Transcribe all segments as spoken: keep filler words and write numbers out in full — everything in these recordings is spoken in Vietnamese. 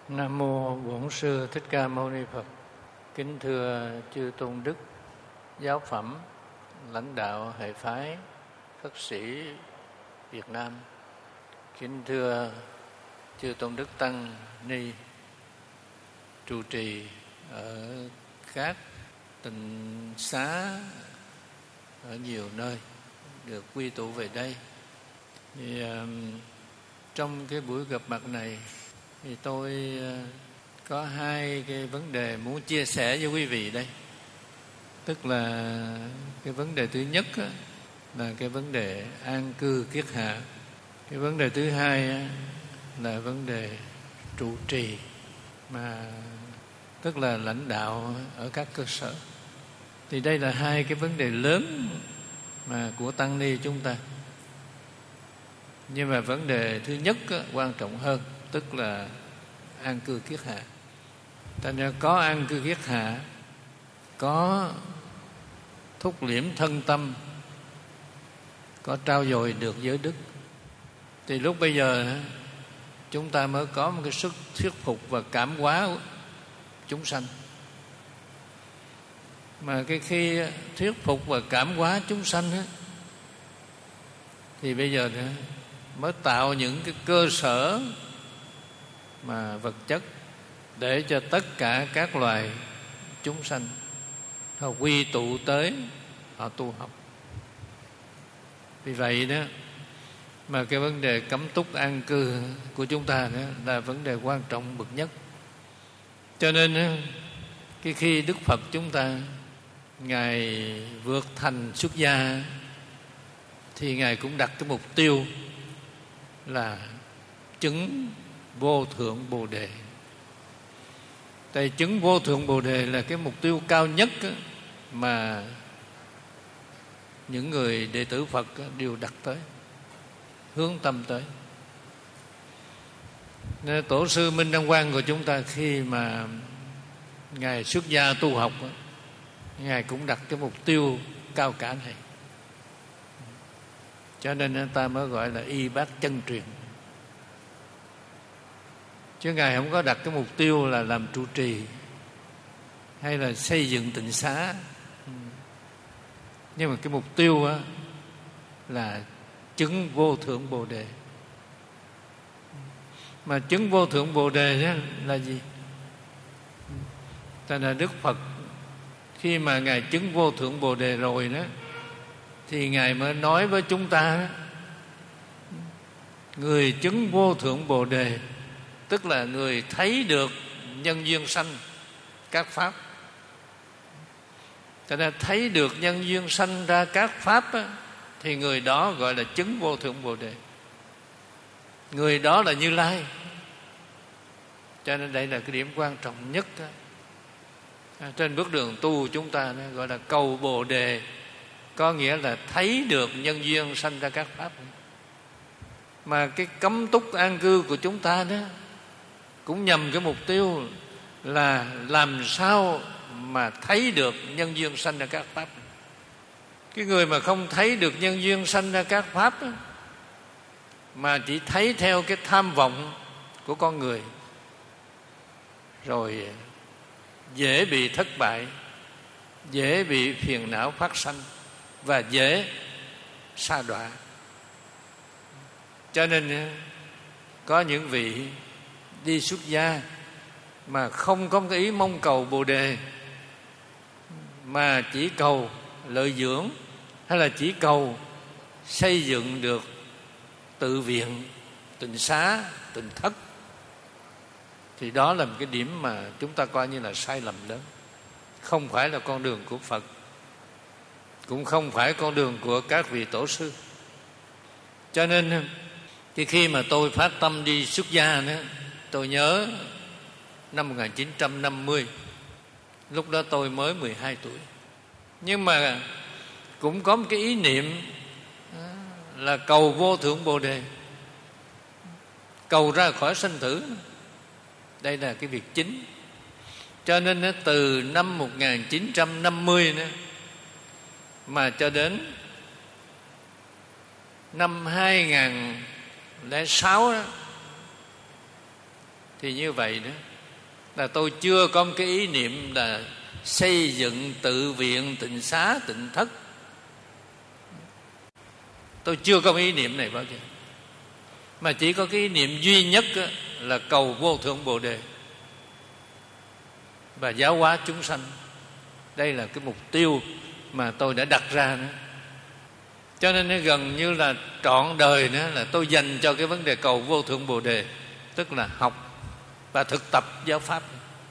Nam mô Bổn Sư Thích Ca Mâu Ni Phật. Kính thưa chư tôn đức, giáo phẩm, lãnh đạo hệ phái Phật sĩ Việt Nam. Kính thưa chư tôn đức tăng ni trụ trì ở các tịnh xá ở nhiều nơi được quy tụ về đây. Thì, uh, trong cái buổi gặp mặt này thì tôi uh, có hai cái vấn đề muốn chia sẻ với quý vị đây. Tức là cái vấn đề thứ nhất á, là cái vấn đề an cư kiết hạ. Cái vấn đề thứ hai á, là vấn đề trụ trì, mà tức là lãnh đạo ở các cơ sở. Thì đây là hai cái vấn đề lớn mà của tăng ni chúng ta. Nhưng mà vấn đề thứ nhất á, quan trọng hơn, tức là an cư kiết hạ. Thành ra có an cư kiết hạ, có thúc liễm thân tâm, có trao dồi được giới đức, thì lúc bây giờ chúng ta mới có một cái sức thuyết phục và cảm hóa chúng sanh. Mà cái khi thuyết phục và cảm hóa chúng sanh á, thì bây giờ mới tạo những cái cơ sở mà vật chất để cho tất cả các loài chúng sanh họ quy tụ tới, họ tu học. Vì vậy đó mà cái vấn đề cấm túc an cư của chúng ta đó là vấn đề quan trọng bậc nhất. Cho nên cái khi Đức Phật chúng ta Ngài vượt thành xuất gia thì Ngài cũng đặt cái mục tiêu là chứng vô thượng Bồ Đề. Tại chứng vô thượng Bồ Đề là cái mục tiêu cao nhất mà những người đệ tử Phật đều đặt tới, hướng tâm tới. Nên Tổ sư Minh Đăng Quang của chúng ta khi mà Ngài xuất gia tu học, Ngài cũng đặt cái mục tiêu cao cả này. Cho nên người ta mới gọi là y bát chân truyền. Chứ Ngài không có đặt cái mục tiêu là làm trụ trì hay là xây dựng tịnh xá. Nhưng mà cái mục tiêu á, là chứng vô thượng Bồ Đề. Mà chứng vô thượng Bồ Đề đó là gì? Tại là Đức Phật khi mà Ngài chứng vô thượng Bồ Đề rồi đó, thì Ngài mới nói với chúng ta, người chứng vô thượng Bồ Đề tức là người thấy được nhân duyên sanh các pháp. Cho nên thấy được nhân duyên sanh ra các pháp á, thì người đó gọi là chứng vô thượng Bồ Đề. Người đó là Như Lai. Cho nên đây là cái điểm quan trọng nhất đó. À, trên bước đường tu chúng ta đó, gọi là cầu Bồ Đề, có nghĩa là thấy được nhân duyên sanh ra các pháp. Mà cái cấm túc an cư của chúng ta đó cũng nhằm cái mục tiêu là làm sao mà thấy được nhân duyên sanh ra các pháp. Cái người mà không thấy được nhân duyên sanh ra các pháp đó, mà chỉ thấy theo cái tham vọng của con người, rồi dễ bị thất bại, dễ bị phiền não phát sanh và dễ sa đọa. Cho nên có những vị đi xuất gia mà không có cái ý mong cầu Bồ Đề, mà chỉ cầu lợi dưỡng hay là chỉ cầu xây dựng được tự viện, tịnh xá, tịnh thất, thì đó là một cái điểm mà chúng ta coi như là sai lầm lớn. Không phải là con đường của Phật, cũng không phải con đường của các vị tổ sư. Cho nên thì khi mà tôi phát tâm đi xuất gia nữa, tôi nhớ năm một nghìn chín trăm năm mươi, lúc đó tôi mới mười hai tuổi. Nhưng mà cũng có một cái ý niệm là cầu vô thượng Bồ Đề, cầu ra khỏi sanh tử. Đây là cái việc chính. Cho nên từ năm một nghìn chín trăm năm mươi nữa, mà cho đến năm hai nghìn lẻ sáu đó, Thì như vậy đó là tôi chưa có một cái ý niệm là xây dựng tự viện, tịnh xá, tịnh thất. Tôi chưa có ý niệm này bao giờ. Mà chỉ có cái ý niệm duy nhất là cầu vô thượng Bồ Đề và giáo hóa chúng sanh. Đây là cái mục tiêu mà tôi đã đặt ra nữa. Cho nên nó gần như là trọn đời nữa là tôi dành cho cái vấn đề cầu vô thượng Bồ Đề, tức là học và thực tập giáo pháp.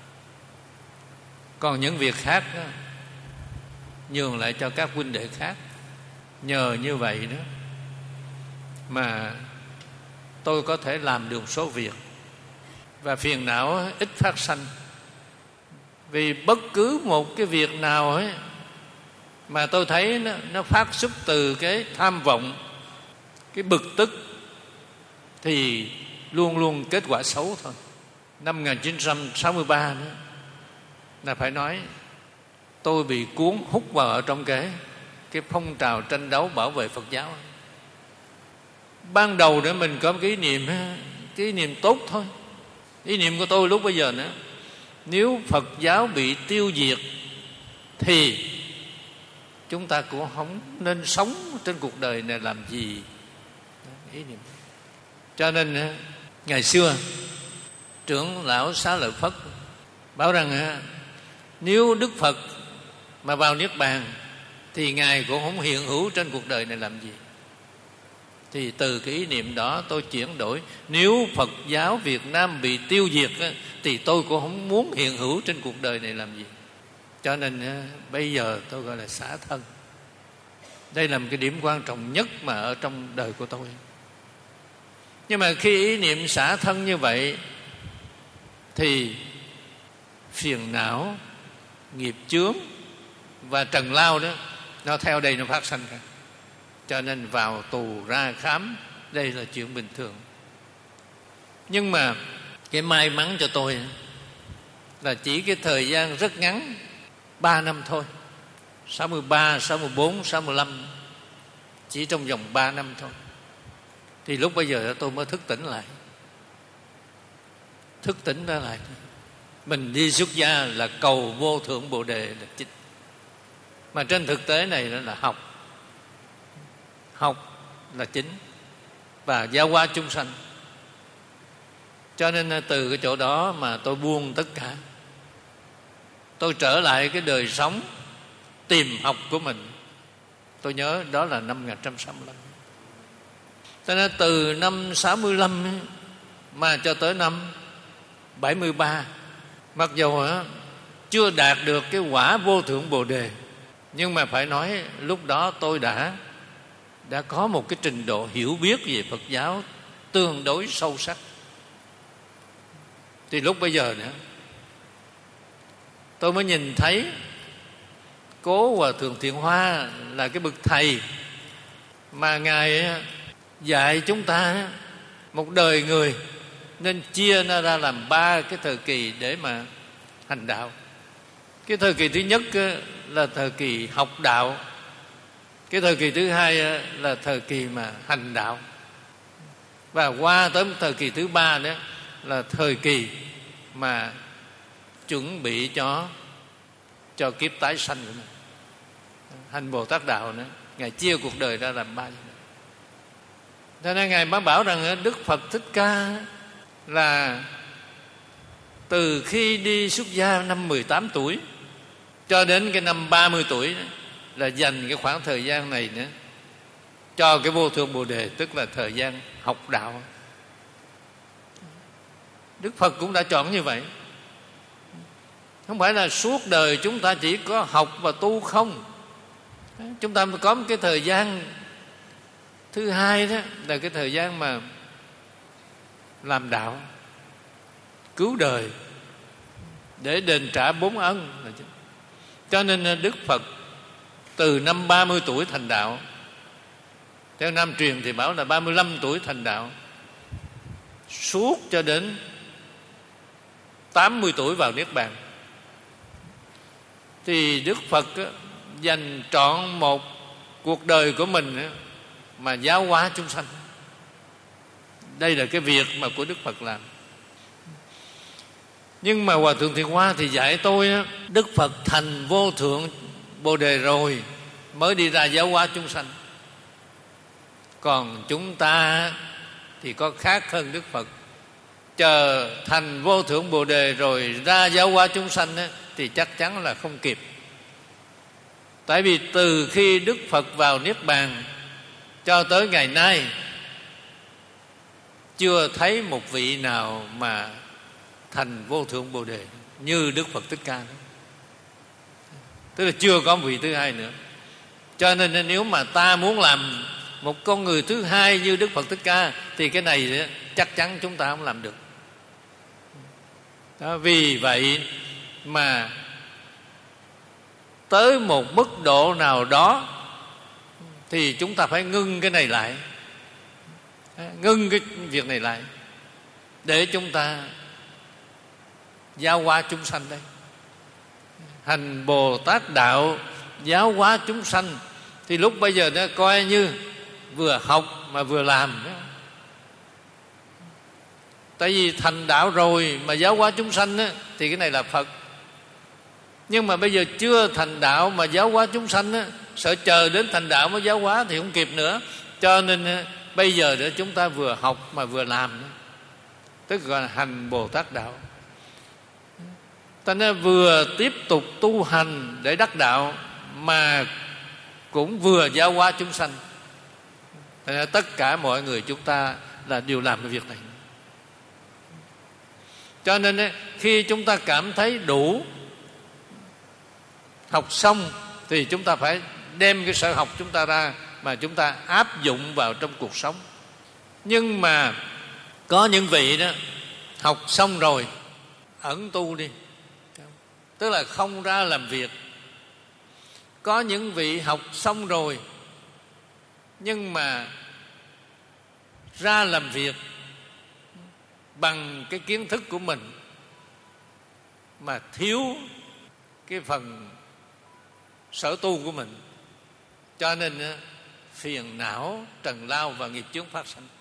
Còn những việc khác đó, nhường lại cho các huynh đệ khác. Nhờ như vậy đó mà tôi có thể làm được số việc và phiền não ít phát sanh. Vì bất cứ một cái việc nào ấy mà tôi thấy nó, nó phát xuất từ cái tham vọng, cái bực tức, thì luôn luôn kết quả xấu thôi. Năm một nghìn chín trăm sáu mươi ba đó, là phải nói tôi bị cuốn hút vào ở trong cái cái phong trào tranh đấu bảo vệ Phật giáo. Ban đầu để mình có một cái ý niệm, cái ý niệm tốt thôi. Ý niệm của tôi lúc bây giờ nữa, nếu Phật giáo bị tiêu diệt thì chúng ta cũng không nên sống trên cuộc đời này làm gì. Ý niệm. Cho nên ngày xưa trưởng lão Xá Lợi Phất bảo rằng nếu Đức Phật mà vào Niết Bàn thì Ngài cũng không hiện hữu trên cuộc đời này làm gì. Thì từ cái ý niệm đó tôi chuyển đổi, nếu Phật giáo Việt Nam bị tiêu diệt thì tôi cũng không muốn hiện hữu trên cuộc đời này làm gì. Cho nên bây giờ tôi gọi là xả thân. Đây là một cái điểm quan trọng nhất mà ở trong đời của tôi. Nhưng mà khi ý niệm xả thân như vậy thì phiền não, nghiệp chướng và trần lao đó nó theo đây nó phát sanh ra. Cho nên vào tù ra khám, đây là chuyện bình thường. Nhưng mà cái may mắn cho tôi là chỉ cái thời gian rất ngắn, ba năm thôi. Sáu mươi ba, sáu mươi bốn, sáu mươi lăm, chỉ trong vòng ba năm thôi. Thì lúc bây giờ tôi mới thức tỉnh lại. Thức tỉnh ra lại. Mình đi xuất gia là cầu vô thượng Bồ Đề là chính. Mà trên thực tế này là học. Học là chính và giáo hóa chúng sanh. Cho nên từ cái chỗ đó mà tôi buông tất cả. Tôi trở lại cái đời sống tìm học của mình. Tôi nhớ đó là năm một nghìn chín trăm sáu mươi lăm. Cho nên từ năm sáu mươi lăm mà cho tới năm bảy mươi ba, mặc dù chưa đạt được cái quả vô thượng Bồ Đề, nhưng mà phải nói lúc đó tôi đã đã có một cái trình độ hiểu biết về Phật giáo tương đối sâu sắc. Thì lúc bây giờ nữa tôi mới nhìn thấy Cố Hòa Thượng Thiện Hoa là cái bậc thầy mà Ngài dạy chúng ta một đời người nên chia nó ra làm ba cái thời kỳ để mà hành đạo. Cái thời kỳ thứ nhất là thời kỳ học đạo. Cái thời kỳ thứ hai là thời kỳ mà hành đạo. Và qua tới thời kỳ thứ ba đó là thời kỳ mà chuẩn bị cho cho kiếp tái sanh của mình. Hành Bồ Tát đạo nữa, Ngài chia cuộc đời ra làm ba. Cho nên Ngài mới bảo rằng Đức Phật Thích Ca là từ khi đi xuất gia năm mười tám tuổi cho đến cái năm ba mươi tuổi đó, là dành cái khoảng thời gian này nữa cho cái vô thượng Bồ Đề, tức là thời gian học đạo. Đức Phật cũng đã chọn như vậy. Không phải là suốt đời chúng ta chỉ có học và tu không. Chúng ta có một cái thời gian thứ hai đó là cái thời gian mà làm đạo, cứu đời để đền trả bốn ân. Cho nên Đức Phật từ năm ba mươi tuổi thành đạo, theo Nam truyền thì bảo là ba mươi lăm tuổi thành đạo, suốt cho đến tám mươi tuổi vào Niết Bàn. Thì Đức Phật dành trọn một cuộc đời của mình mà giáo hóa chúng sanh. Đây là cái việc mà của Đức Phật làm. Nhưng mà Hòa Thượng Thiện Hoa thì dạy tôi á, Đức Phật thành vô thượng Bồ Đề rồi mới đi ra giáo hóa chúng sanh. Còn chúng ta thì có khác hơn Đức Phật. Chờ thành vô thượng Bồ Đề rồi ra giáo hóa chúng sanh á, thì chắc chắn là không kịp. Tại vì từ khi Đức Phật vào Niết Bàn cho tới ngày nay, chưa thấy một vị nào mà thành vô thượng Bồ Đề như Đức Phật Thích Ca. Tức là chưa có một vị thứ hai nữa. Cho nên nếu mà ta muốn làm một con người thứ hai như Đức Phật Thích Ca thì cái này chắc chắn chúng ta không làm được. Đó, vì vậy mà tới một mức độ nào đó thì chúng ta phải ngưng cái này lại, ngưng cái việc này lại để chúng ta giáo hóa chúng sanh. Đây hành Bồ Tát đạo giáo hóa chúng sanh thì lúc bây giờ nó coi như vừa học mà vừa làm. Tại vì thành đạo rồi mà giáo hóa chúng sanh á, thì cái này là Phật. Nhưng mà bây giờ chưa thành đạo mà giáo hóa chúng sanh á, sợ chờ đến thành đạo mới giáo hóa thì không kịp nữa. Cho nên á, bây giờ để chúng ta vừa học mà vừa làm, tức gọi là hành Bồ Tát đạo. Ta nên vừa tiếp tục tu hành để đắc đạo mà cũng vừa giáo hóa chúng sanh. Tất cả mọi người chúng ta là đều làm cái việc này. Cho nên khi chúng ta cảm thấy đủ, học xong thì chúng ta phải đem cái sở học chúng ta ra mà chúng ta áp dụng vào trong cuộc sống. Nhưng mà có những vị đó học xong rồi ẩn tu đi, tức là không ra làm việc. Có những vị học xong rồi nhưng mà ra làm việc bằng cái kiến thức của mình mà thiếu cái phần sở tu của mình. Cho nên phiền não, trần lao và nghiệp chướng phát sinh.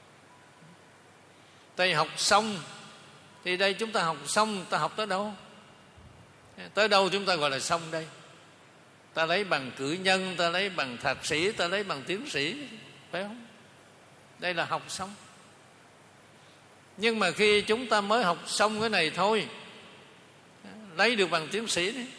Tại học xong thì đây chúng ta học xong, ta học tới đâu? Tới đâu chúng ta gọi là xong đây? Ta lấy bằng cử nhân, ta lấy bằng thạc sĩ, ta lấy bằng tiến sĩ, phải không? Đây là học xong. Nhưng mà khi chúng ta mới học xong cái này thôi, lấy được bằng tiến sĩ đấy,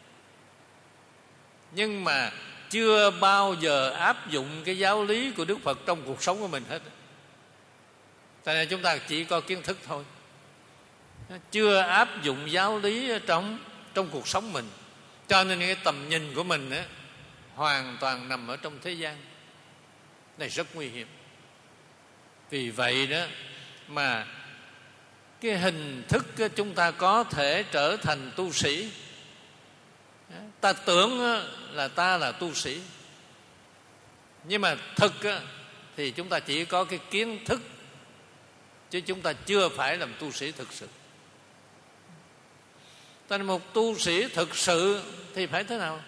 nhưng mà chưa bao giờ áp dụng cái giáo lý của Đức Phật trong cuộc sống của mình hết. Tại nên chúng ta chỉ có kiến thức thôi, chưa áp dụng giáo lý trong trong cuộc sống mình. Cho nên cái tầm nhìn của mình á, hoàn toàn nằm ở trong thế gian này, rất nguy hiểm. Vì vậy đó mà cái hình thức chúng ta có thể trở thành tu sĩ. Ta tưởng là ta là tu sĩ, nhưng mà thực thì chúng ta chỉ có cái kiến thức, chứ chúng ta chưa phải làm tu sĩ thực sự. Ta là một tu sĩ thực sự thì phải thế nào?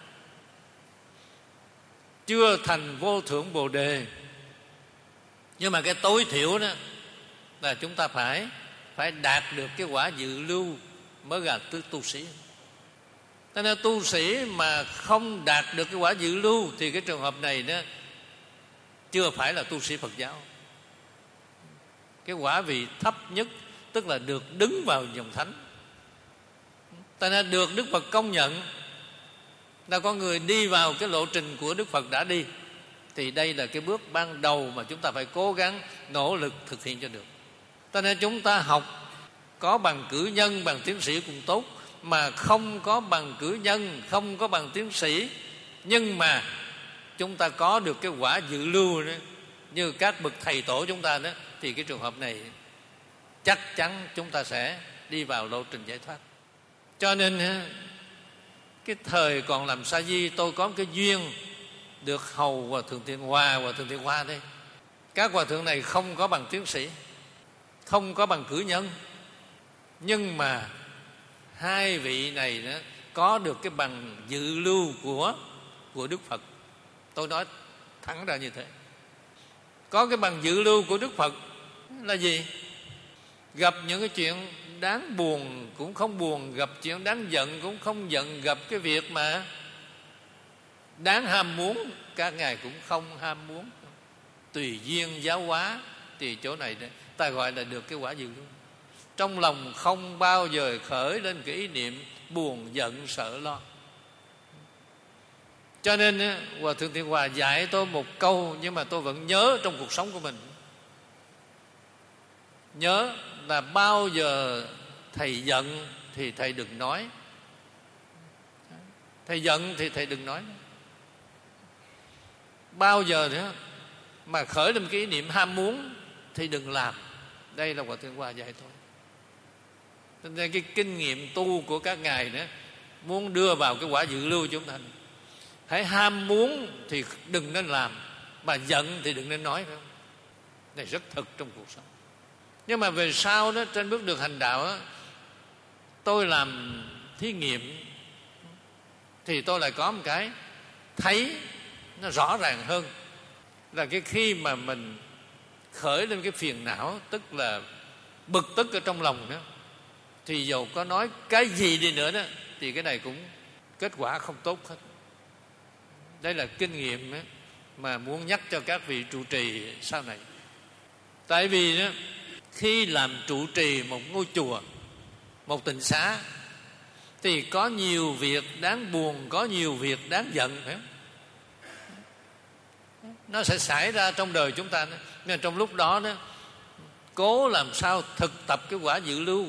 Chưa thành vô thượng Bồ Đề, nhưng mà cái tối thiểu đó là chúng ta phải phải đạt được cái quả dự lưu mới là tu, tu sĩ. Cho nên tu sĩ mà không đạt được cái quả dự lưu thì cái trường hợp này đó chưa phải là tu sĩ Phật giáo. Cái quả vị thấp nhất, tức là được đứng vào dòng thánh. Cho nên được Đức Phật công nhận là con người đi vào cái lộ trình của Đức Phật đã đi, thì đây là cái bước ban đầu mà chúng ta phải cố gắng nỗ lực thực hiện cho được. Cho nên chúng ta học có bằng cử nhân, bằng tiến sĩ cũng tốt, mà không có bằng cử nhân, không có bằng tiến sĩ, nhưng mà chúng ta có được cái quả dự lưu đó, như các bậc thầy tổ chúng ta đó, thì cái trường hợp này chắc chắn chúng ta sẽ đi vào lộ trình giải thoát. Cho nên cái thời còn làm sa di, tôi có cái duyên được hầu Hòa Thượng Thiện Hòa, Hòa Thượng Thiện Hoa đây. Các hòa thượng này không có bằng tiến sĩ, không có bằng cử nhân, nhưng mà hai vị này đó có được cái bằng dự lưu của của Đức Phật. Tôi nói thẳng ra như thế. Có cái bằng dự lưu của Đức Phật là gì? Gặp những cái chuyện đáng buồn cũng không buồn, gặp chuyện đáng giận cũng không giận, gặp cái việc mà đáng ham muốn các ngài cũng không ham muốn. Tùy duyên giáo hóa, thì chỗ này ta gọi là được cái quả dự lưu. Trong lòng không bao giờ khởi lên cái ý niệm buồn giận sợ lo. Cho nên Hòa Thượng Thiện Hòa dạy tôi một câu, nhưng mà tôi vẫn nhớ trong cuộc sống của mình. Nhớ là bao giờ thầy giận thì thầy đừng nói. Thầy giận thì thầy đừng nói. Bao giờ nữa mà khởi lên cái ý niệm ham muốn thì đừng làm. Đây là Hòa Thượng Hòa dạy tôi. Nên cái kinh nghiệm tu của các ngài đó, muốn đưa vào cái quả dự lưu chúng ta, hãy ham muốn thì đừng nên làm, mà giận thì đừng nên nói. Phải không? Này rất thực trong cuộc sống. Nhưng mà về sau đó, trên bước đường hành đạo đó, tôi làm thí nghiệm thì tôi lại có một cái thấy nó rõ ràng hơn, là cái khi mà mình khởi lên cái phiền não, tức là bực tức ở trong lòng đó, thì dầu có nói cái gì đi nữa đó, thì cái này cũng kết quả không tốt hết. Đây là kinh nghiệm ấy, mà muốn nhắc cho các vị trụ trì sau này. Tại vì đó, khi làm trụ trì một ngôi chùa, một tịnh xá, thì có nhiều việc đáng buồn, có nhiều việc đáng giận, phải không? Nó sẽ xảy ra trong đời chúng ta. Nhưng trong lúc đó, đó cố làm sao thực tập cái quả dự lưu.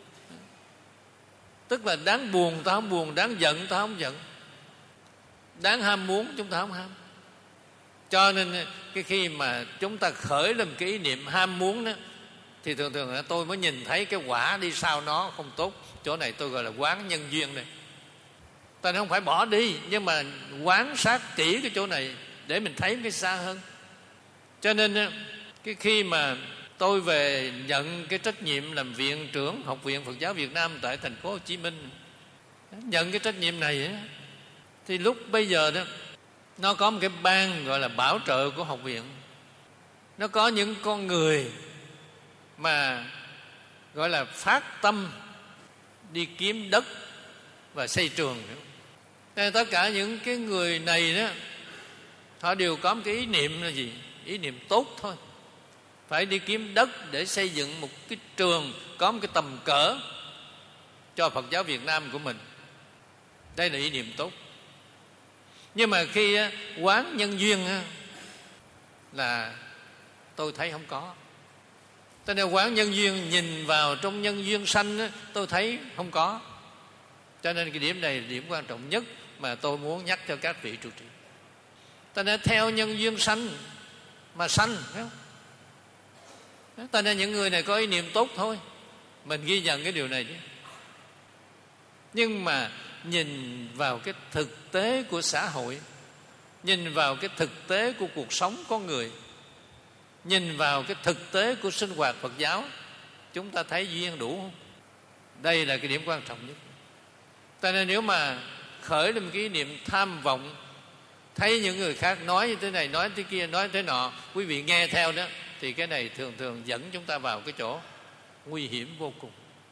Tức là đáng buồn ta không buồn, đáng giận ta không giận, đáng ham muốn chúng ta không ham. Cho nên cái khi mà chúng ta khởi lên cái ý niệm ham muốn đó, thì thường thường là tôi mới nhìn thấy cái quả đi sau nó không tốt. Chỗ này tôi gọi là quán nhân duyên đây. Ta không phải bỏ đi, nhưng mà quán sát kỹ cái chỗ này để mình thấy cái xa hơn. Cho nên cái khi mà tôi về nhận cái trách nhiệm làm viện trưởng Học viện Phật giáo Việt Nam tại thành phố Hồ Chí Minh, nhận cái trách nhiệm này ấy, thì lúc bây giờ đó nó có một cái ban gọi là bảo trợ của học viện. Nó có những con người mà gọi là phát tâm đi kiếm đất và xây trường. Nên tất cả những cái người này đó, họ đều có một cái ý niệm là gì? Ý niệm tốt thôi. Phải đi kiếm đất để xây dựng một cái trường có một cái tầm cỡ cho Phật giáo Việt Nam của mình. Đây là ý niệm tốt. Nhưng mà khi quán nhân duyên là tôi thấy không có. Cho nên quán nhân duyên, nhìn vào trong nhân duyên sanh tôi thấy không có. Cho nên cái điểm này là điểm quan trọng nhất mà tôi muốn nhắc cho các vị trụ trì. Cho nên theo nhân duyên sanh mà sanh, phải không? Cho nên những người này có ý niệm tốt thôi, mình ghi nhận cái điều này chứ. Nhưng mà nhìn vào cái thực tế của xã hội, nhìn vào cái thực tế của cuộc sống con người, nhìn vào cái thực tế của sinh hoạt Phật giáo, chúng ta thấy duyên đủ không? Đây là cái điểm quan trọng nhất. Cho nên nếu mà khởi lên một cái ý niệm tham vọng, thấy những người khác nói như thế này, nói thế kia, nói thế nọ, quý vị nghe theo đó, thì cái này thường thường dẫn chúng ta vào cái chỗ nguy hiểm vô cùng.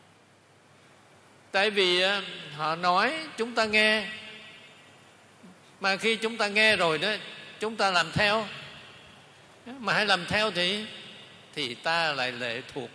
Tại vì họ nói chúng ta nghe, mà khi chúng ta nghe rồi đó, chúng ta làm theo. Mà hãy làm theo thì thì ta lại lệ thuộc.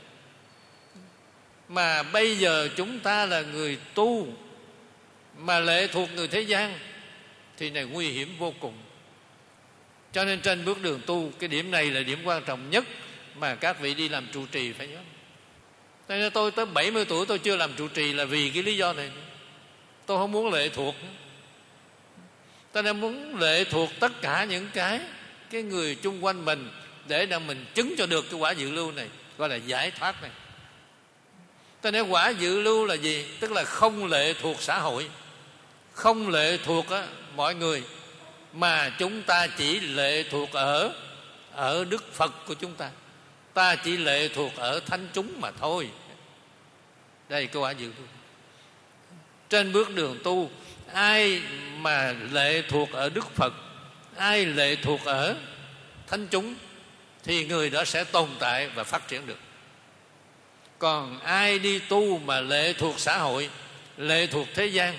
Mà bây giờ chúng ta là người tu mà lệ thuộc người thế gian thì này nguy hiểm vô cùng. Cho nên trên bước đường tu, cái điểm này là điểm quan trọng nhất mà các vị đi làm trụ trì phải nhớ. Cho nên tôi tới bảy mươi tuổi tôi chưa làm trụ trì là vì cái lý do này. Tôi không muốn lệ thuộc. Cho nên muốn lệ thuộc tất cả những cái cái người chung quanh mình để để mình chứng cho được cái quả dự lưu này, gọi là giải thoát này. Cho nên quả dự lưu là gì? Tức là không lệ thuộc xã hội, không lệ thuộc á, mọi người, mà chúng ta chỉ lệ thuộc ở ở Đức Phật của chúng ta. Ta chỉ lệ thuộc ở thánh chúng mà thôi. Đây cái quả dự lưu. Trên bước đường tu, ai mà lệ thuộc ở Đức Phật, ai lệ thuộc ở thánh chúng, thì người đó sẽ tồn tại và phát triển được. Còn ai đi tu mà lệ thuộc xã hội, lệ thuộc thế gian,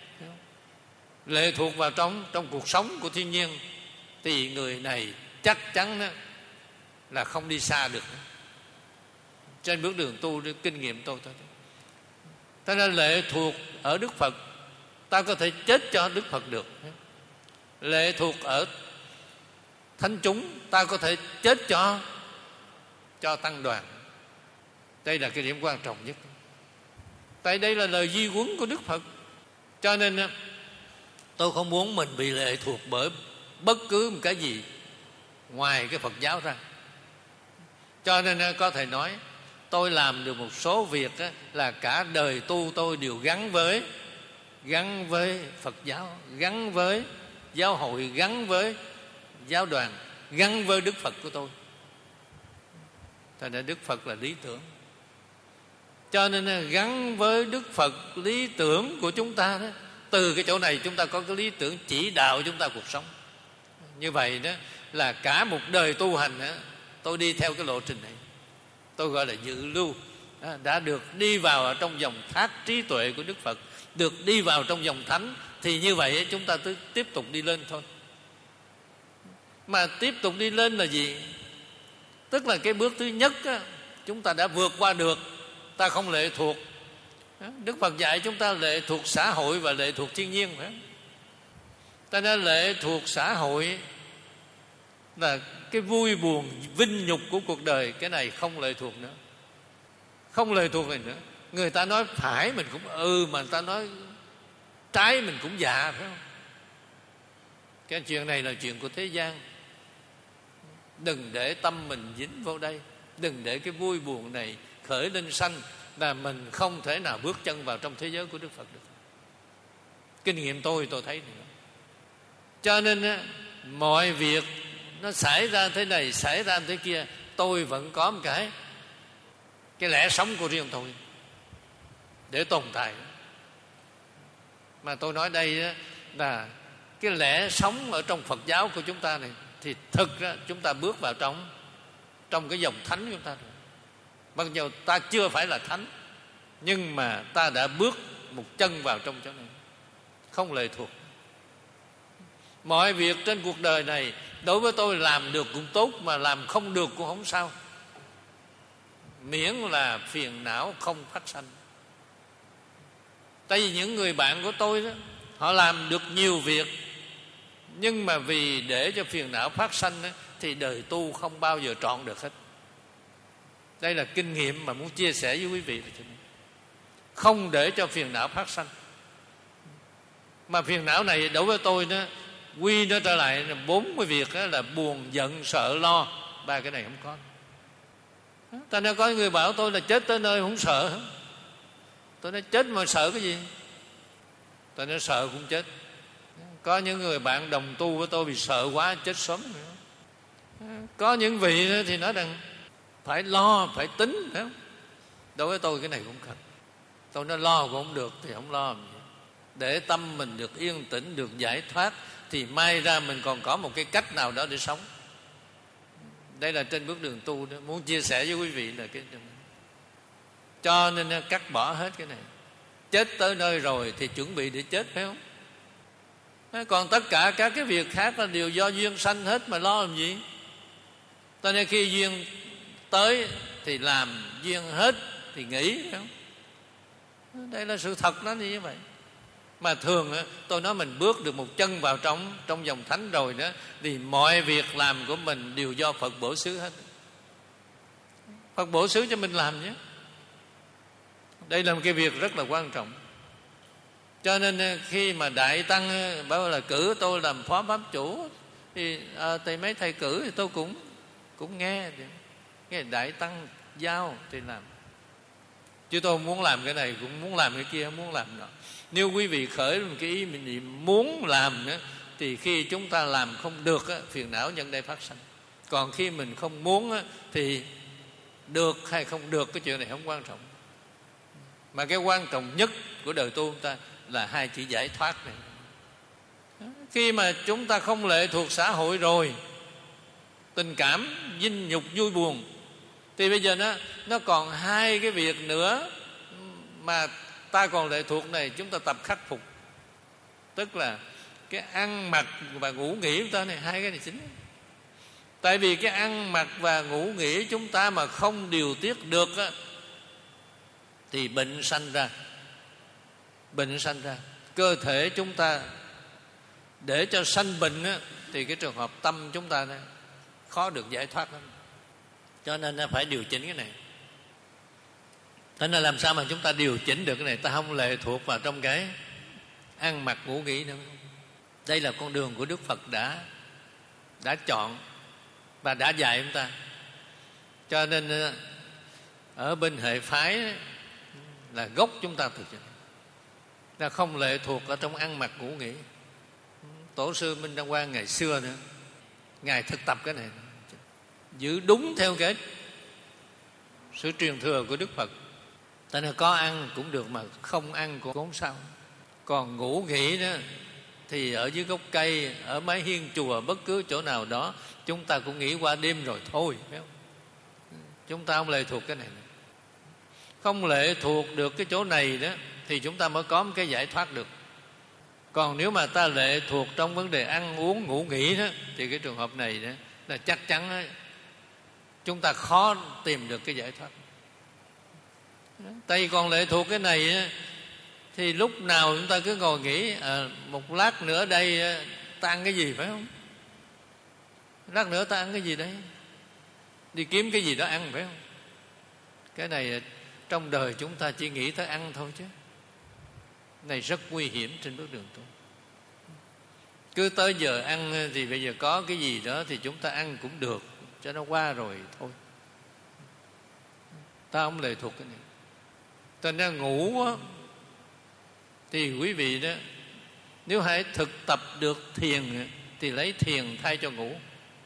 lệ thuộc vào trong trong cuộc sống của thiên nhiên, thì người này chắc chắn đó là không đi xa được. Trên bước đường tu, kinh nghiệm tôi thôi. Ta nên lệ thuộc ở Đức Phật, ta có thể chết cho Đức Phật được. Lệ thuộc ở thánh chúng, ta có thể chết cho cho tăng đoàn. Đây là cái điểm quan trọng nhất. Tại đây là lời di huấn của Đức Phật. Cho nên tôi không muốn mình bị lệ thuộc bởi bất cứ một cái gì ngoài cái Phật giáo ra. Cho nên có thể nói tôi làm được một số việc là cả đời tu tôi đều gắn với gắn với Phật giáo, gắn với giáo hội, gắn với giáo đoàn, gắn với Đức Phật của tôi. Thành ra Đức Phật là lý tưởng. Cho nên gắn với Đức Phật, lý tưởng của chúng ta đó, từ cái chỗ này chúng ta có cái lý tưởng chỉ đạo chúng ta cuộc sống. Như vậy đó là cả một đời tu hành đó, tôi đi theo cái lộ trình này, tôi gọi là dự lưu, đã được đi vào ở trong dòng thác trí tuệ của Đức Phật, được đi vào trong dòng thánh, thì như vậy chúng ta tiếp tục đi lên thôi. Mà tiếp tục đi lên là gì? Tức là cái bước thứ nhất á, chúng ta đã vượt qua được, ta không lệ thuộc. Đức Phật dạy chúng ta lệ thuộc xã hội và lệ thuộc thiên nhiên. Ta đã lệ thuộc xã hội là cái vui buồn vinh nhục của cuộc đời, cái này không lệ thuộc nữa, không lệ thuộc này nữa. Người ta nói phải mình cũng ừ, mà người ta nói trái mình cũng dạ, phải không? Cái chuyện này là chuyện của thế gian. Đừng để tâm mình dính vào đây, đừng để cái vui buồn này khởi lên sanh, là mình không thể nào bước chân vào trong thế giới của Đức Phật được. Kinh nghiệm tôi tôi thấy nữa. Cho nên mọi việc nó xảy ra thế này, xảy ra thế kia, tôi vẫn có một cái cái lẽ sống của riêng tôi để tồn tại. Mà tôi nói đây là cái lẽ sống ở trong Phật giáo của chúng ta này, thì thực ra chúng ta bước vào trong trong cái dòng thánh của chúng ta rồi. Mặc dù ta chưa phải là thánh, nhưng mà ta đã bước một chân vào trong chỗ này, không lệ thuộc. Mọi việc trên cuộc đời này đối với tôi làm được cũng tốt, mà làm không được cũng không sao, miễn là phiền não không phát sanh. Tại vì những người bạn của tôi đó, họ làm được nhiều việc, nhưng mà vì để cho phiền não phát sanh đó, thì đời tu không bao giờ trọn được hết. Đây là kinh nghiệm mà muốn chia sẻ với quý vị. Không để cho phiền não phát sanh. Mà phiền não này đối với tôi đó, quy nó trở lại là bốn cái việc đó, là buồn, giận, sợ, lo. Ba cái này không có. Ta nói có người bảo tôi là chết tới nơi không sợ. Tôi nói chết mà sợ cái gì? Tôi nói sợ cũng chết. Có những người bạn đồng tu với tôi bị sợ quá chết sớm nữa. Có những vị thì nói rằng phải lo, phải tính, phải không? Đối với tôi cái này cũng cần. Tôi nói lo cũng không được thì không lo. Để tâm mình được yên tĩnh, được giải thoát, thì may ra mình còn có một cái cách nào đó để sống. Đây là trên bước đường tu đó. Muốn chia sẻ với quý vị là cái cho nên cắt bỏ hết cái này. Chết tới nơi rồi thì chuẩn bị để chết, phải không? Còn tất cả các cái việc khác là đều do duyên sanh hết, mà lo làm gì? Cho nên khi duyên tới thì làm, duyên hết thì nghỉ, phải không? Đây là sự thật nó như vậy. Mà thường tôi nói mình bước được một chân vào trong trong dòng thánh rồi đó, thì mọi việc làm của mình đều do Phật bổ xứ hết. Phật bổ xứ cho mình làm nhé. Đây là một cái việc rất là quan trọng. Cho nên khi mà Đại Tăng bảo là cử tôi làm phó pháp chủ, thì à, thầy mấy thầy cử thì tôi cũng cũng nghe. Nghe Đại Tăng giao thì làm. Chứ tôi muốn làm cái này, cũng muốn làm cái kia, không muốn làm đó. Nếu quý vị khởi một cái ý mình muốn làm nữa, thì khi chúng ta làm không được, phiền não nhân đây phát sanh. Còn khi mình không muốn thì được hay không được, cái chuyện này không quan trọng. Mà cái quan trọng nhất của đời tu chúng ta là hai chữ giải thoát này. Khi mà chúng ta không lệ thuộc xã hội rồi, tình cảm, vinh nhục, vui buồn, Thì bây giờ nó nó còn hai cái việc nữa mà ta còn lệ thuộc này chúng ta tập khắc phục. Tức là cái ăn mặc và ngủ nghỉ của ta này, hai cái này chính. Tại vì cái ăn mặc và ngủ nghỉ chúng ta mà không điều tiết được á, thì bệnh sanh ra. Bệnh sanh ra. Cơ thể chúng ta để cho sanh bệnh á, thì cái trường hợp tâm chúng ta này, khó được giải thoát lắm. Cho nên phải điều chỉnh cái này. Thế nên làm sao mà chúng ta điều chỉnh được cái này? Ta không lệ thuộc vào trong cái ăn mặc ngủ nghỉ nữa. Đây là con đường của Đức Phật đã đã chọn và đã dạy chúng ta. Cho nên ở bên hệ phái là gốc chúng ta thực hiện, ta không lệ thuộc ở trong ăn mặc ngủ nghỉ. Tổ sư Minh Đăng Quang ngày xưa nữa, ngài thực tập cái này, giữ đúng theo cái sự truyền thừa của Đức Phật. Tại nên có ăn cũng được mà không ăn cũng không sao. Còn ngủ nghỉ đó thì ở dưới gốc cây, ở mái hiên chùa, bất cứ chỗ nào đó chúng ta cũng nghỉ qua đêm rồi thôi, phải không? Chúng ta không lệ thuộc cái này. Không lệ thuộc được cái chỗ này đó thì chúng ta mới có một cái giải thoát được. Còn nếu mà ta lệ thuộc trong vấn đề ăn uống ngủ nghỉ đó, thì cái trường hợp này đó là chắc chắn đó, chúng ta khó tìm được cái giải thoát. Tại vì còn lệ thuộc cái này đó, thì lúc nào chúng ta cứ ngồi nghĩ à, một lát nữa đây ta ăn cái gì, phải không? Lát nữa ta ăn cái gì đấy, đi kiếm cái gì đó ăn, phải không? Cái này trong đời chúng ta chỉ nghĩ tới ăn thôi chứ. Này rất nguy hiểm trên bước đường tu. Cứ tới giờ ăn thì bây giờ có cái gì đó thì chúng ta ăn cũng được, cho nó qua rồi thôi. Ta không lệ thuộc cái này. Ta ra ngủ á, thì quý vị đó, nếu hãy thực tập được thiền thì lấy thiền thay cho ngủ.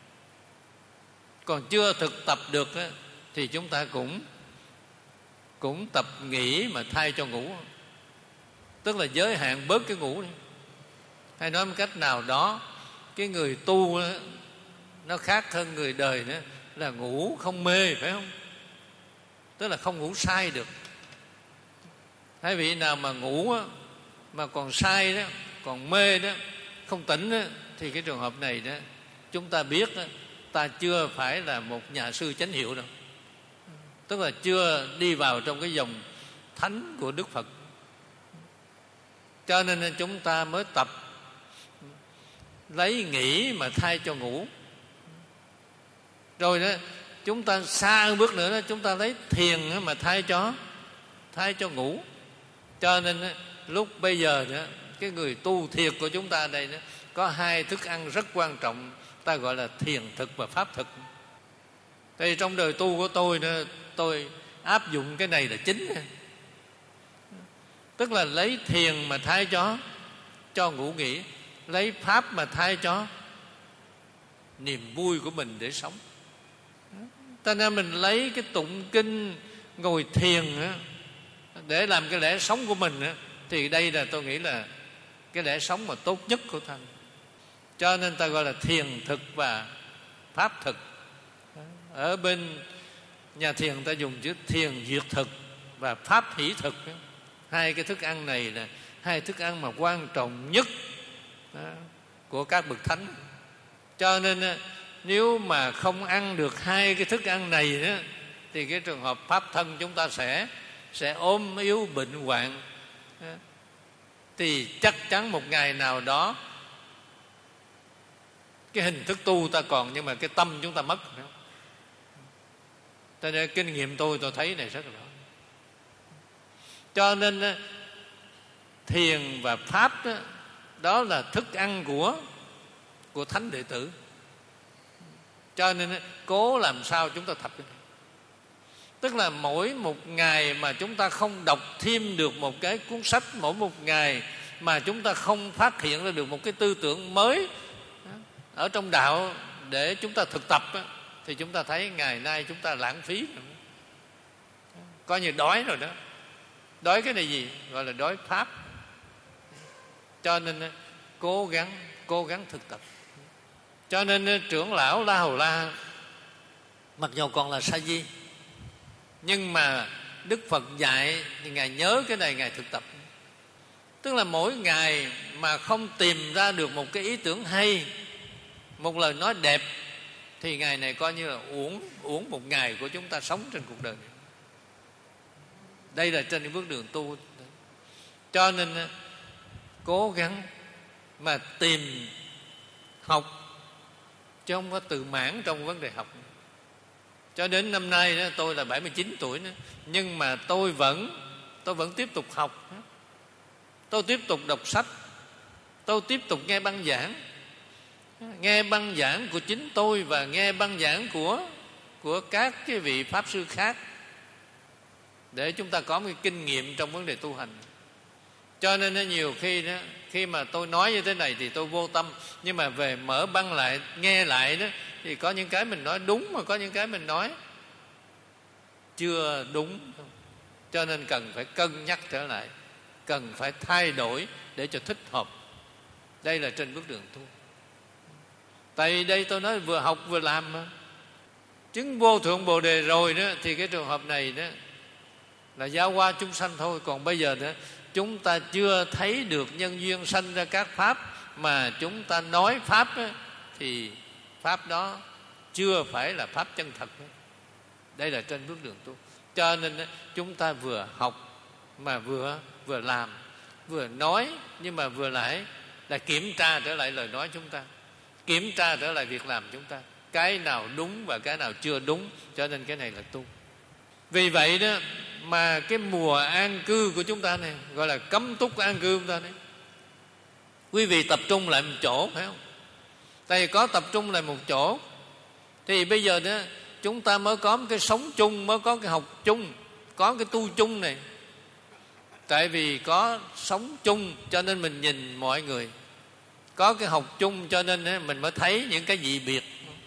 Còn chưa thực tập được á, thì chúng ta cũng cũng tập nghỉ mà thay cho ngủ. Tức là giới hạn bớt cái ngủ đi. Hay nói một cách nào đó, cái người tu đó, nó khác hơn người đời nữa, là ngủ không mê, phải không? Tức là không ngủ sai được. Hay vị nào mà ngủ á, mà còn sai đó, còn mê đó, không tỉnh đó, thì cái trường hợp này đó, chúng ta biết đó, ta chưa phải là một nhà sư chánh hiệu đâu. Tức là chưa đi vào trong cái dòng thánh của Đức Phật. Cho nên chúng ta mới tập lấy nghỉ mà thay cho ngủ. Rồi đó, chúng ta xa hơn bước nữa đó, chúng ta lấy thiền mà thay cho thay cho ngủ. Cho nên lúc bây giờ đó, cái người tu thiệt của chúng ta đây đó, có hai thức ăn rất quan trọng, ta gọi là thiền thực và pháp thực. Thì trong đời tu của tôi đó, tôi áp dụng cái này là chính. Tức là lấy thiền mà thay cho cho ngủ nghỉ, lấy pháp mà thay cho niềm vui của mình để sống. Cho nên mình lấy cái tụng kinh, ngồi thiền để làm cái lẽ sống của mình, thì đây là tôi nghĩ là cái lẽ sống mà tốt nhất của thân. Cho nên ta gọi là thiền thực và pháp thực. Ở bên nhà thiền ta dùng chữ thiền duyệt thực và pháp hỷ thực. Hai cái thức ăn này là hai thức ăn mà quan trọng nhất của các bậc thánh. Cho nên nếu mà không ăn được hai cái thức ăn này đó, thì cái trường hợp pháp thân chúng ta sẽ sẽ ốm yếu bệnh hoạn. Thì chắc chắn một ngày nào đó cái hình thức tu ta còn, nhưng mà cái tâm chúng ta mất. Cho nên kinh nghiệm tôi tôi thấy này rất là rõ. Cho nên thiền và pháp đó, đó là thức ăn của của thánh đệ tử. Cho nên cố làm sao chúng ta tập cái này. Tức là mỗi một ngày mà chúng ta không đọc thêm được một cái cuốn sách, mỗi một ngày mà chúng ta không phát hiện ra được một cái tư tưởng mới ở trong đạo để chúng ta thực tập, thì chúng ta thấy ngày nay chúng ta lãng phí, coi như đói rồi đó. Đói cái này gì? Gọi là đói pháp. Cho nên cố gắng cố gắng thực tập. Cho nên trưởng lão La Hầu La, mặc dù còn là sa di, Nhưng mà Đức Phật dạy thì Ngài nhớ cái này, Ngài thực tập. Tức là mỗi ngày mà không tìm ra được một cái ý tưởng hay, một lời nói đẹp, thì ngày này coi như là uổng uổng một ngày của chúng ta sống trên cuộc đời này. Đây là trên cái bước đường tu. Cho nên cố gắng mà tìm học, chứ không có tự mãn trong vấn đề học. Cho đến năm nay đó, tôi là bảy mươi chín tuổi nữa, nhưng mà tôi vẫn tôi vẫn tiếp tục học. Tôi tiếp tục đọc sách, tôi tiếp tục nghe băng giảng, nghe băng giảng của chính tôi và nghe băng giảng của của các cái vị pháp sư khác, để chúng ta có một cái kinh nghiệm trong vấn đề tu hành. Cho nên nó nhiều khi đó, khi mà tôi nói như thế này thì tôi vô tâm, nhưng mà về mở băng lại nghe lại đó, thì có những cái mình nói đúng, mà có những cái mình nói chưa đúng. Cho nên cần phải cân nhắc trở lại, cần phải thay đổi để cho thích hợp. Đây là trên bước đường tu. Tại đây tôi nói vừa học vừa làm mà. Chứng vô thượng bồ đề rồi đó, thì cái trường hợp này đó là giáo hóa chúng sanh thôi. Còn bây giờ đó, chúng ta chưa thấy được nhân duyên sanh ra các pháp, mà chúng ta nói pháp đó, thì pháp đó chưa phải là pháp chân thật đó. Đây là trên bước đường tu. Cho nên đó, chúng ta vừa học mà vừa vừa làm, vừa nói, nhưng mà vừa lại là kiểm tra trở lại lời nói chúng ta, kiểm tra trở lại việc làm chúng ta, cái nào đúng và cái nào chưa đúng. Cho nên cái này là tu. Vì vậy đó mà cái mùa an cư của chúng ta này, gọi là cấm túc an cư của chúng ta này, quý vị tập trung lại một chỗ, phải không? Tại vì có tập trung lại một chỗ thì bây giờ đó chúng ta mới có cái sống chung, mới có cái học chung, có cái tu chung này. Tại vì có sống chung cho nên mình nhìn mọi người, có cái học chung cho nên mình mới thấy những cái dị biệt,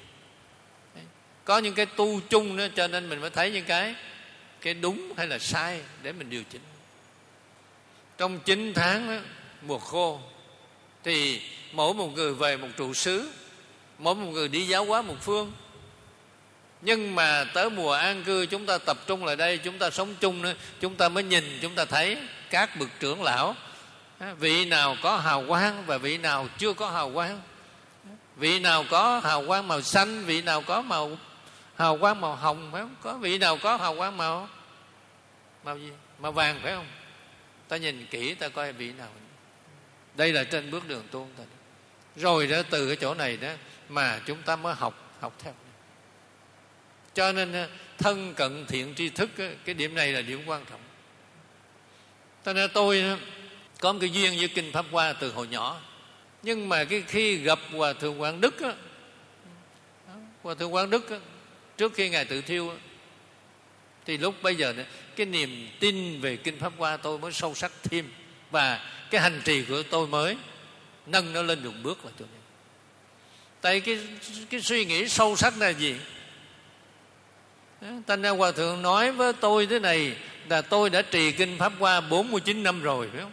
có những cái tu chung nữa cho nên mình mới thấy những cái cái đúng hay là sai để mình điều chỉnh. Trong chín tháng đó, mùa khô thì mỗi một người về một trụ xứ, mỗi một người đi giáo hóa một phương. Nhưng mà tới mùa an cư chúng ta tập trung lại đây, chúng ta sống chung nữa, chúng ta mới nhìn, chúng ta thấy các bậc trưởng lão, vị nào có hào quang và vị nào chưa có hào quang, vị nào có hào quang màu xanh, vị nào có màu hào quang màu hồng, phải không? Có vị nào có hào quang màu màu gì? Màu vàng, phải không? Ta nhìn kỹ ta coi vị nào. Đây là trên bước đường tu ta. Rồi đó, từ cái chỗ này đó mà chúng ta mới học học theo. Cho nên thân cận thiện tri thức, cái điểm này là điểm quan trọng. Cho nên tôi có một cái duyên với Kinh Pháp Hoa từ hồi nhỏ. Nhưng mà cái khi gặp Hòa Thượng Quảng Đức á, Hòa Thượng Quảng Đức á, trước khi Ngài tự thiêu á, thì lúc bây giờ này, cái niềm tin về Kinh Pháp Hoa tôi mới sâu sắc thêm, và cái hành trì của tôi mới nâng nó lên được bước là chỗ này. Tại cái, cái suy nghĩ sâu sắc là gì? Thành ra Hòa Thượng nói với tôi thế này là tôi đã trì Kinh Pháp Hoa bốn mươi chín năm rồi, phải không?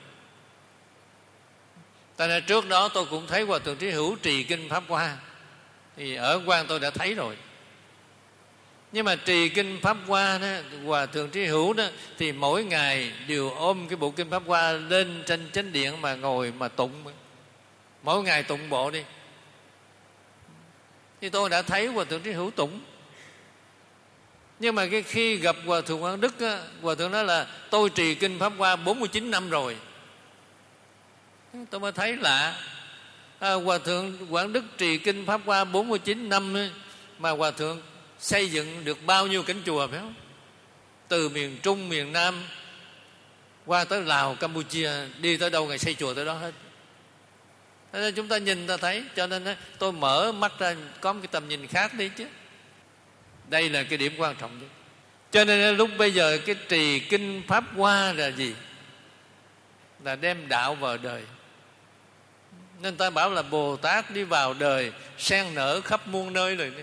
Thành ra trước đó tôi cũng thấy Hòa Thượng Trí Hữu trì Kinh Pháp Hoa, thì ở Quan tôi đã thấy rồi. Nhưng mà trì Kinh Pháp Hoa đó, Hòa Thượng Trí Hữu đó, thì mỗi ngày đều ôm cái bộ Kinh Pháp Hoa lên trên chánh điện mà ngồi mà tụng. Mỗi ngày tụng bộ đi. Thì tôi đã thấy Hòa Thượng Trí Hữu tụng. Nhưng mà cái khi gặp Hòa Thượng Quảng Đức á, Hòa Thượng nói là tôi trì Kinh Pháp Hoa bốn mươi chín năm rồi. Tôi mới thấy lạ. à, Hòa Thượng Quảng Đức trì Kinh Pháp Hoa bốn mươi chín năm ấy, mà Hòa Thượng xây dựng được bao nhiêu cảnh chùa, phải không? Từ miền Trung, miền Nam qua tới Lào, Campuchia, đi tới đâu Ngài xây chùa tới đó hết. Thế nên chúng ta nhìn ta thấy. Cho nên đó, tôi mở mắt ra có một cái tầm nhìn khác đi chứ. Đây là cái điểm quan trọng nhất. Cho nên lúc bây giờ cái trì Kinh Pháp Hoa là gì? Là đem đạo vào đời. Nên ta bảo là Bồ Tát đi vào đời sen nở khắp muôn nơi rồi.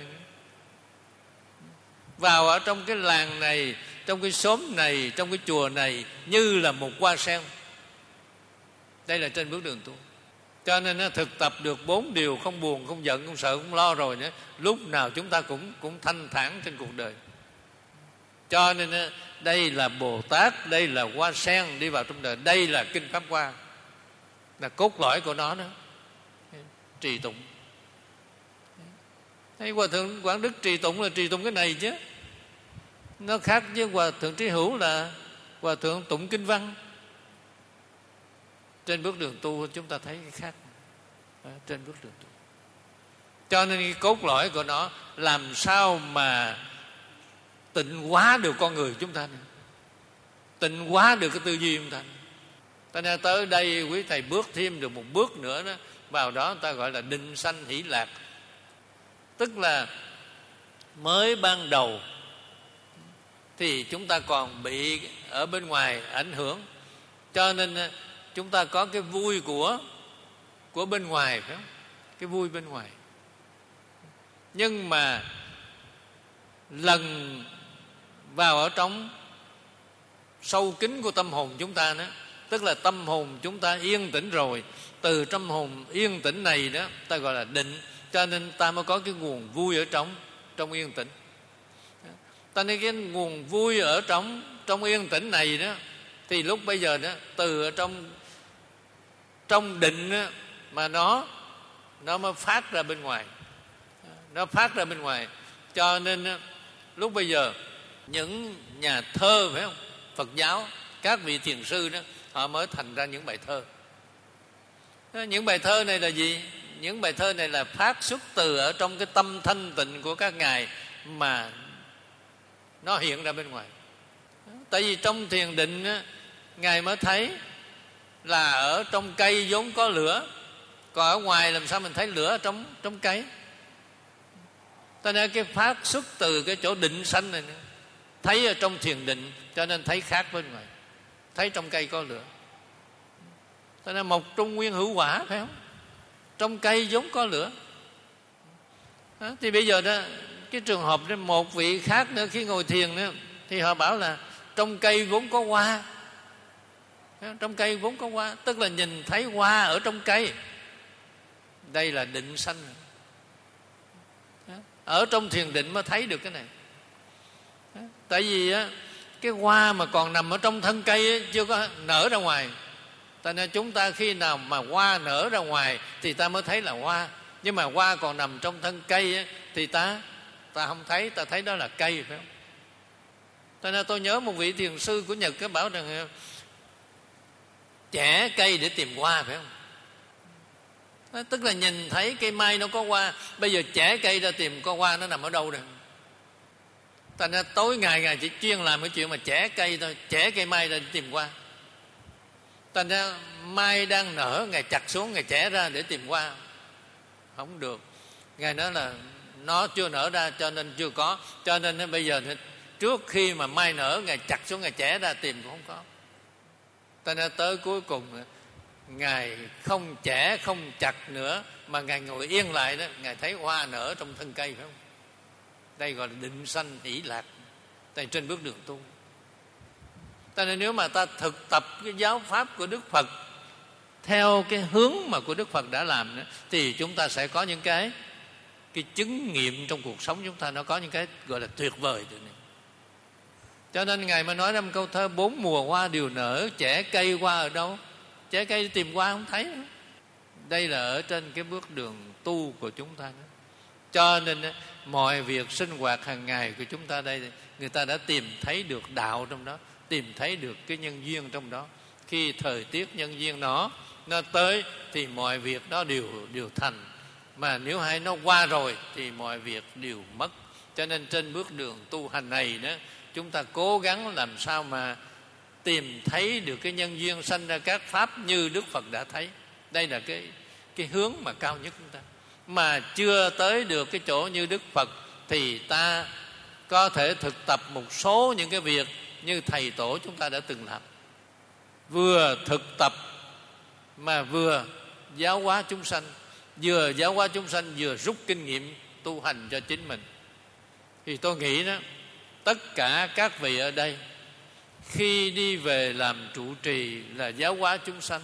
Vào ở trong cái làng này, trong cái xóm này, trong cái chùa này như là một hoa sen. Đây là trên bước đường tu. Cho nên nó thực tập được bốn điều: không buồn, không giận, không sợ, không lo rồi nữa, lúc nào chúng ta cũng cũng thanh thản trên cuộc đời. Cho nên đây là Bồ Tát, đây là hoa sen đi vào trong đời, đây là kinh Pháp Hoa, là cốt lõi của nó đó. Trì tụng. Thấy Hòa Thượng Quảng Đức trì tụng là trì tụng cái này chứ. Nó khác với Hòa Thượng Trí Hữu là Hòa Thượng tụng kinh văn. Trên bước đường tu chúng ta thấy cái khác. Đó, trên bước đường tu. Cho nên cái cốt lõi của nó làm sao mà tịnh hóa được con người chúng ta này. Tịnh hóa được cái tư duy chúng ta. Ta nên tới đây quý thầy bước thêm được một bước nữa đó, vào đó ta gọi là định sanh hỷ lạc. Tức là mới ban đầu thì chúng ta còn bị ở bên ngoài ảnh hưởng, cho nên chúng ta có cái vui của của bên ngoài, phải không? Cái vui bên ngoài. Nhưng mà lần vào ở trong sâu kín của tâm hồn chúng ta đó, tức là tâm hồn chúng ta yên tĩnh rồi, từ tâm hồn yên tĩnh này đó ta gọi là định, cho nên ta mới có cái nguồn vui ở trong trong yên tĩnh. Ta nên cái nguồn vui ở trong trong yên tĩnh này đó, thì lúc bây giờ đó từ ở trong trong định đó, mà nó nó mới phát ra bên ngoài, nó phát ra bên ngoài. Cho nên đó, lúc bây giờ những nhà thơ, phải không, Phật giáo, các vị thiền sư đó, họ mới thành ra những bài thơ. Những bài thơ này là gì? Những bài thơ này là phát xuất từ ở trong cái tâm thanh tịnh của các ngài mà nó hiện ra bên ngoài. Tại vì trong thiền định á, ngài mới thấy là ở trong cây vốn có lửa, còn ở ngoài làm sao mình thấy lửa ở trong trong cây. Cho nên cái phát xuất từ cái chỗ định sanh này nữa, thấy ở trong thiền định, cho nên thấy khác bên ngoài, thấy trong cây có lửa. Cho nên mộc trung nguyên hữu quả, phải không? Trong cây vốn có lửa. Đó, thì bây giờ đó, cái trường hợp đó, một vị khác nữa khi ngồi thiền nữa, thì họ bảo là trong cây vốn có hoa. Trong cây vốn có hoa, tức là nhìn thấy hoa ở trong cây. Đây là định sanh. Ở trong thiền định mới thấy được cái này. Tại vì á, cái hoa mà còn nằm ở trong thân cây á, chưa có nở ra ngoài. Tại nên chúng ta khi nào mà hoa nở ra ngoài thì ta mới thấy là hoa. Nhưng mà hoa còn nằm trong thân cây á, thì ta ta không thấy, ta thấy đó là cây, phải không? Tại nên tôi nhớ một vị thiền sư của Nhật cái bảo rằng chẻ cây để tìm hoa, phải không? Đó, tức là nhìn thấy cây mai nó có hoa, bây giờ chẻ cây ra tìm có hoa nó nằm ở đâu rồi. Thành ra tối ngày ngày chỉ chuyên làm cái chuyện mà chẻ cây thôi, chẻ cây mai ra để tìm hoa. Thành ra mai đang nở, ngài chặt xuống, ngài chẻ ra để tìm hoa, không được. Ngài nói là nó chưa nở ra cho nên chưa có, cho nên bây giờ trước khi mà mai nở, ngài chặt xuống, ngài chẻ ra tìm cũng không có. Thành ra tới cuối cùng ngài không chẻ không chặt nữa, mà ngài ngồi yên lại đó, ngài thấy hoa nở trong thân cây, phải không? Đây gọi là định sanh hỷ lạc. Tại trên bước đường tu. Cho nên nếu mà ta thực tập cái giáo pháp của Đức Phật theo cái hướng mà của Đức Phật đã làm đó, thì chúng ta sẽ có những cái cái chứng nghiệm trong cuộc sống chúng ta, nó có những cái gọi là tuyệt vời từ này. Cho nên ngài mới nói ra một câu thơ: bốn mùa hoa đều nở, chẻ cây hoa ở đâu? Chẻ cây tìm hoa không thấy. Đây là ở trên cái bước đường tu của chúng ta đó. Cho nên mọi việc sinh hoạt hàng ngày của chúng ta đây, người ta đã tìm thấy được đạo trong đó, tìm thấy được cái nhân duyên trong đó. Khi thời tiết nhân duyên nó nó tới thì mọi việc đó đều đều thành, mà nếu hay nó qua rồi thì mọi việc đều mất. Cho nên trên bước đường tu hành này đó, chúng ta cố gắng làm sao mà tìm thấy được cái nhân duyên sanh ra các pháp như Đức Phật đã thấy. Đây là cái cái hướng mà cao nhất chúng ta. Mà chưa tới được cái chỗ như Đức Phật thì ta có thể thực tập một số những cái việc như thầy tổ chúng ta đã từng làm, vừa thực tập mà vừa giáo hóa chúng sanh, vừa giáo hóa chúng sanh vừa rút kinh nghiệm tu hành cho chính mình. Thì tôi nghĩ đó, tất cả các vị ở đây khi đi về làm trụ trì là giáo hóa chúng sanh,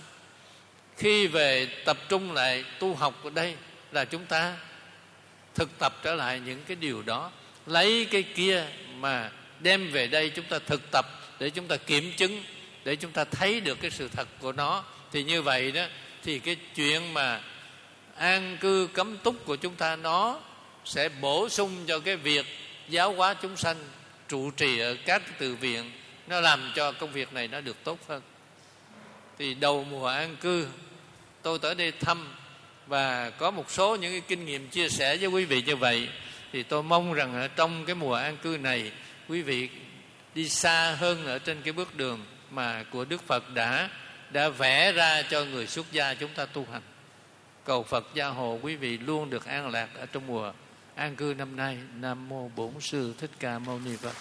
khi về tập trung lại tu học ở đây là chúng ta thực tập trở lại những cái điều đó, lấy cái kia mà đem về đây chúng ta thực tập để chúng ta kiểm chứng, để chúng ta thấy được cái sự thật của nó. Thì như vậy đó, thì cái chuyện mà an cư cấm túc của chúng ta nó sẽ bổ sung cho cái việc giáo hóa chúng sanh, trụ trì ở các từ viện, nó làm cho công việc này nó được tốt hơn. Thì đầu mùa an cư tôi tới đây thăm và có một số những cái kinh nghiệm chia sẻ với quý vị như vậy. Thì tôi mong rằng ở trong cái mùa an cư này, quý vị đi xa hơn ở trên cái bước đường mà của Đức Phật đã đã vẽ ra cho người xuất gia chúng ta tu hành. Cầu Phật gia hộ quý vị luôn được an lạc ở trong mùa an cư năm nay. Nam mô Bổn Sư Thích Ca Mâu Ni Phật.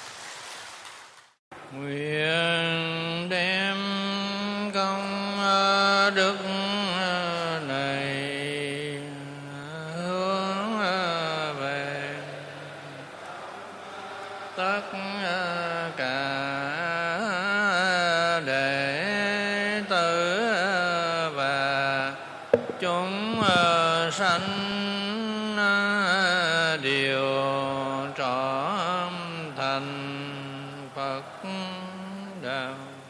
Nguyện đem công đức này hướng về tất cả đệ tử và chúng sanh đều trọn thành Phật đạo.